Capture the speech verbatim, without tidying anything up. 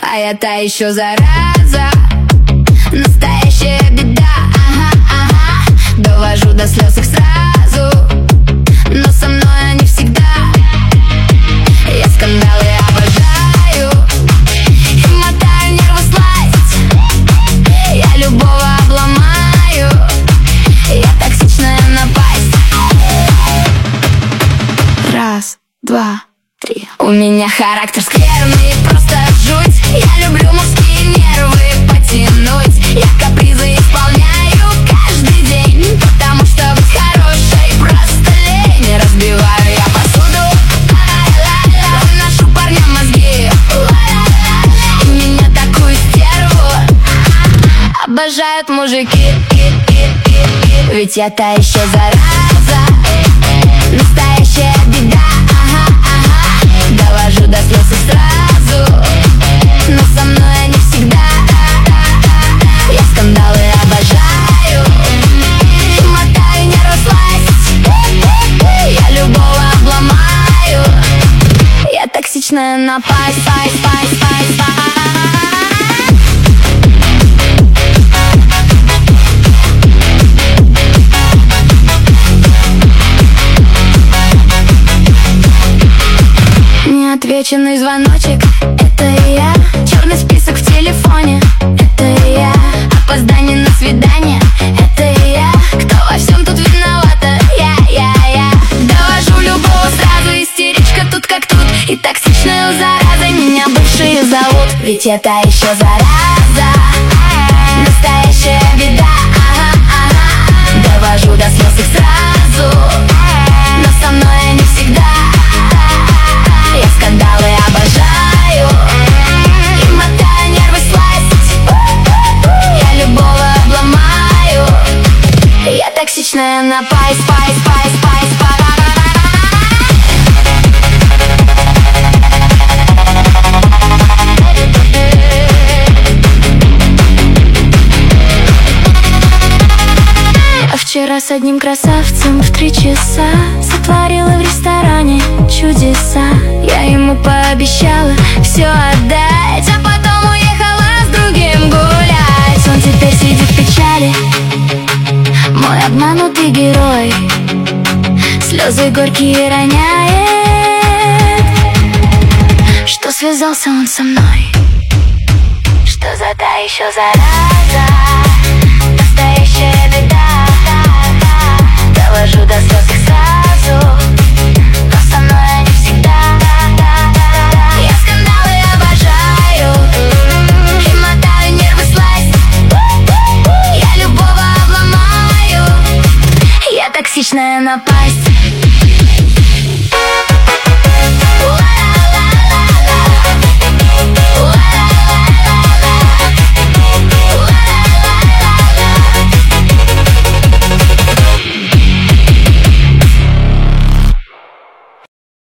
А я та еще зараза, настоящая беда, ага, ага. Довожу до слез их сразу, но со мной они всегда. Я скандалы обожаю и мотаю нервы сласть. Я любого обломаю, я токсичная напасть. Раз, два, три. У меня характер скверный, просто жуть. Я люблю мужские нервы потянуть. Я капризы исполняю каждый день, потому что быть хорошей просто лень. Разбиваю я посуду, выношу парням мозги, и меня такую стерву обожают мужики. Ведь я та еще зараза, настоящая беда, ага, ага. Довожу до слез их сразу, но со мной они всегда. Я скандалы обожаю и мотаю нервы сласть. Я любого обломаю, я токсичная напасть, пасть, пасть, пасть, пасть. Неотвеченный звоночек, это я. Черный список в телефоне, это я. Опоздание на свидание, это я. Кто во всем тут виновата? Я, я, я. Довожу любого сразу, истеричка тут как тут. И токсичную заразой меня бывшие зовут. Ведь я та еще зараза, настоящая беда, ага, ага. Довожу до слез их сразу, но со мной они всегда. Я скандалы обожаю и мотаю нервы сласть. Я любого обломаю, я токсичная напасть, спайс, спайс, спайс, спайс. Вчера с одним красавцем в три часа сотворила в ресторане чудеса. Я ему пообещала все отдать, а потом уехала с другим гулять. Он теперь сидит в печали, мой обманутый герой, слезы горькие роняет, что связался он со мной. Что за та еще зараза, настоящая беда. Довожу до слез их сразу, но со мной они всегда. Я скандалы обожаю и мотаю нервы сласть. Я любого обломаю, я токсичная напасть.